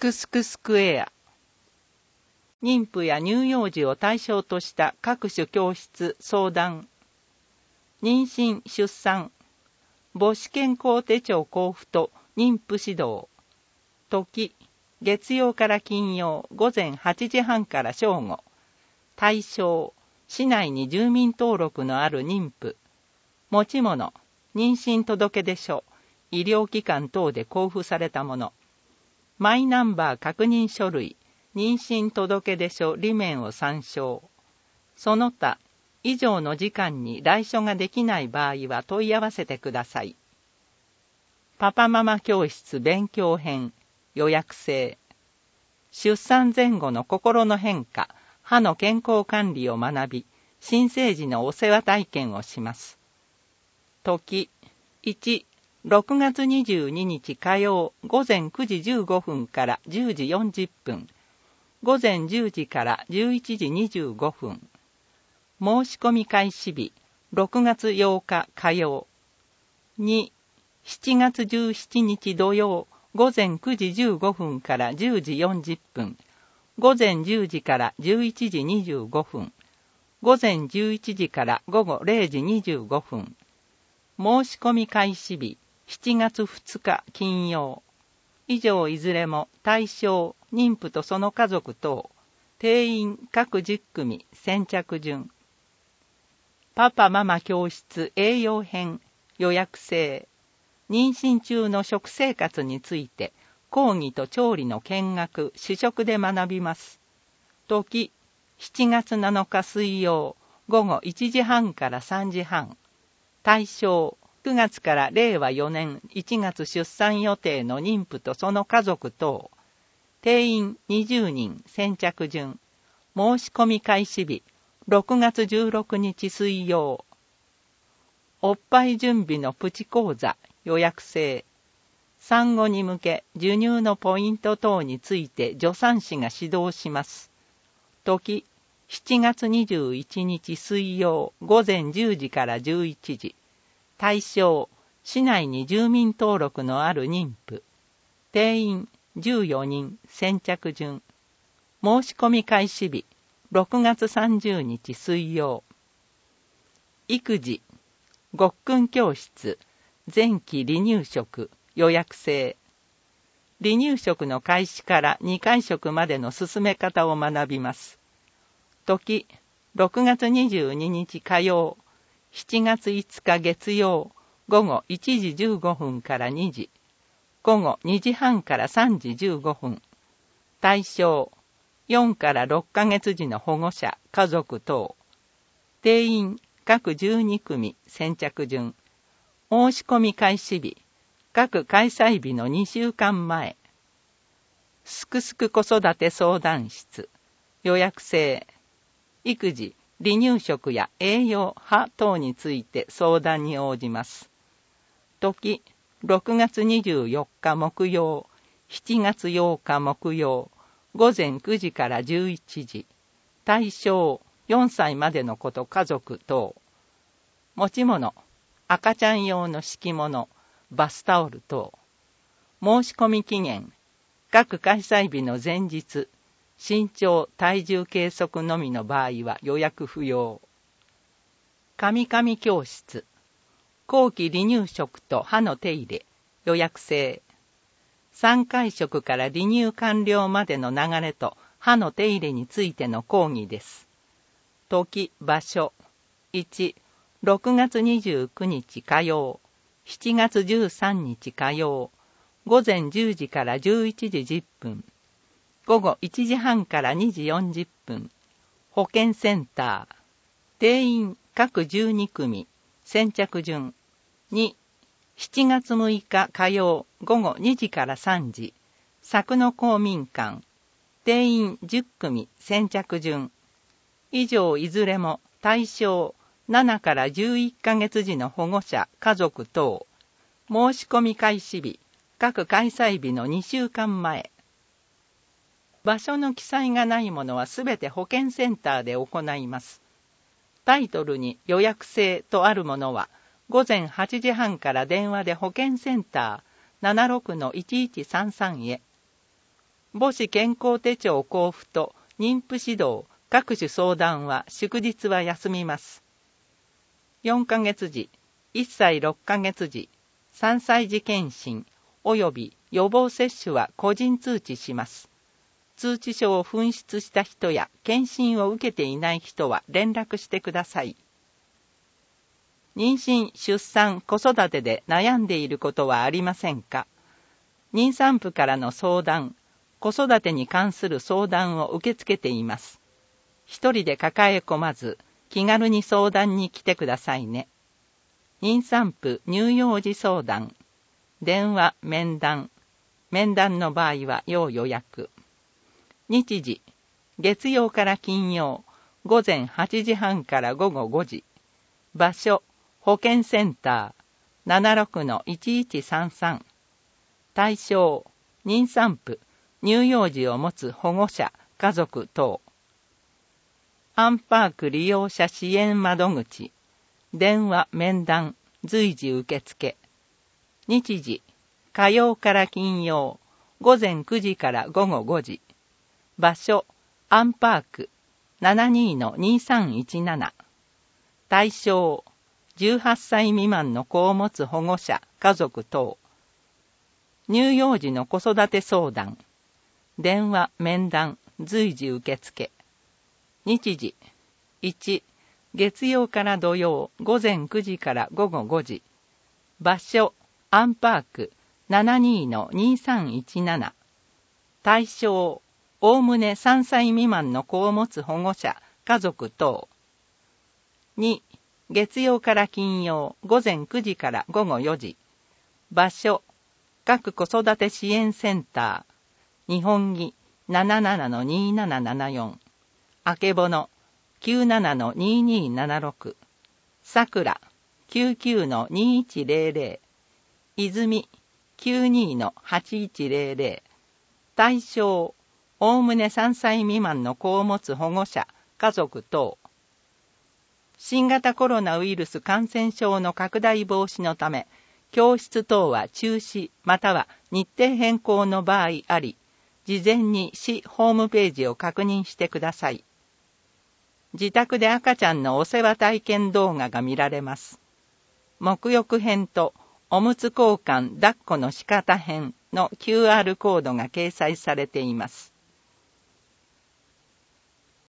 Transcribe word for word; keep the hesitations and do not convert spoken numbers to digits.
クスクスクエア。妊婦や乳幼児を対象とした各種教室相談。妊娠・出産。母子健康手帳交付と妊婦指導。時、月曜から金曜午前はちじはんから正午。対象、市内に住民登録のある妊婦。持ち物、妊娠届出書、医療機関等で交付されたもの。マイナンバー確認書類、妊娠届出書裏面を参照。その他、以上の時間に来所ができない場合は問い合わせてください。パパママ教室勉強編、予約制。出産前後の心の変化、歯の健康管理を学び、新生児のお世話体験をします。時、いち、ろくがつにじゅうににち火曜午前くじじゅうごふんからじゅうじよんじゅっぷん、午前じゅうじからじゅういちじにじゅうごふん。申し込み開始日、ろくがつようか火曜。に、しちがつじゅうしちにち土曜午前くじじゅうごふんからじゅうじよんじゅっぷん、午前じゅうじからじゅういちじにじゅうごふん、午前じゅういちじから午後れいじにじゅうごふん。申し込み開始日、しちがつふつか金曜。以上いずれも対象、妊婦とその家族等、定員各じゅっくみ先着順。パパママ教室栄養編、予約制。妊娠中の食生活について、講義と調理の見学、試食で学びます。時、しちがつなのか水曜、午後いちじはんからさんじはん。対象、くがつかられいわよねんいちがつ出産予定の妊婦とその家族等。定員にじゅうにん先着順。申し込み開始日、ろくがつじゅうろくにち水曜。おっぱい準備のプチ講座、予約制。産後に向け授乳のポイント等について助産師が指導します。時、しちがつにじゅういちにち水曜午前じゅうじからじゅういちじ。対象、市内に住民登録のある妊婦。定員じゅうよにん先着順。申し込み開始日、ろくがつさんじゅうにち水曜。育児、ごっくん教室、前期離乳食、予約制。離乳食の開始からにかい食までの進め方を学びます。時、ろくがつにじゅうににち火曜、しちがついつか月曜、午後いちじじゅうごふんからにじ、午後にじはんからさんじじゅうごふん。対象、よんからろっかげつじの保護者、家族等。定員各じゅうにくみ先着順。申し込み開始日、各開催日のにしゅうかんまえ。すくすく子育て相談室、予約制。育児、離乳食や栄養、歯等について相談に応じます。時、ろくがつにじゅうよっか木曜、しちがつようか木曜、午前くじからじゅういちじ。対象、よんさいまでの子と家族等。持ち物、赤ちゃん用の敷物、バスタオル等。申し込み期限、各開催日の前日。身長、体重計測のみの場合は予約不要。カミカミ教室。後期離乳食と歯の手入れ、予約制。さんかい食から離乳完了までの流れと歯の手入れについての講義です。時、場所。いち、ろくがつにじゅうくにち火曜、しちがつじゅうさんにち火曜、午前じゅうじからじゅういちじじゅっぷん。午後いちじはんからにじよんじゅっぷん。保健センター。定員各じゅうにくみ。先着順。に、しちがつむいか火曜午後にじからさんじ。佐久の公民館。定員じゅっくみ。先着順。以上いずれも対象ななからじゅういっかげつじの保護者、家族等。申し込み開始日、各開催日のにしゅうかんまえ。場所の記載がないものはすべて保健センターで行います。タイトルに予約制とあるものは、午前はちじはんから電話で保健センター ななじゅうろくのいちいちさんさん へ。 母子健康手帳交付と妊婦指導、各種相談は祝日は休みます。よんかげつじ、いっさいろっかげつじ、さんさい児検診及び予防接種は個人通知します。通知書を紛失した人や検診を受けていない人は連絡してください。妊娠、出産、子育てで悩んでいることはありませんか？妊産婦からの相談、子育てに関する相談を受け付けています。一人で抱え込まず、気軽に相談に来てくださいね。妊産婦乳幼児相談、電話、面談、面談の場合は要予約。日時、月曜から金曜、午前はちじはんから午後ごじ。場所、保健センター ななじゅうろくのいちいちさんさん。対象、妊産婦、乳幼児を持つ保護者、家族等。アンパーク利用者支援窓口、電話、面談、随時受付。日時、火曜から金曜、午前くじから午後ごじ。場所、アンパーク ななじゅうにのにさんいちなな。対象、じゅうはっさい未満の子を持つ保護者、家族等。乳幼児の子育て相談。電話、面談、随時受付。日時、いち、月曜から土曜、午前くじから午後ごじ。場所、アンパーク ななじゅうにのにさんいちなな。対象、おおむねさんさい未満の子を持つ保護者、家族等。に、月曜から金曜、午前くじから午後よじ。場所、各子育て支援センター、日本木 ななじゅうななのにーななななよん、あけぼの きゅうじゅうななのにーにーななろく、さくら きゅうじゅうきゅうのにーいちぜろぜろ、いずみ きゅうじゅうにのはちいちぜろぜろ。対象、おおむねさんさい未満の子を持つ保護者、家族等。新型コロナウイルス感染症の拡大防止のため、教室等は中止または日程変更の場合あり、事前に市ホームページを確認してください。自宅で赤ちゃんのお世話体験動画が見られます。沐浴編とおむつ交換抱っこの仕方編の キューアール コードが掲載されています。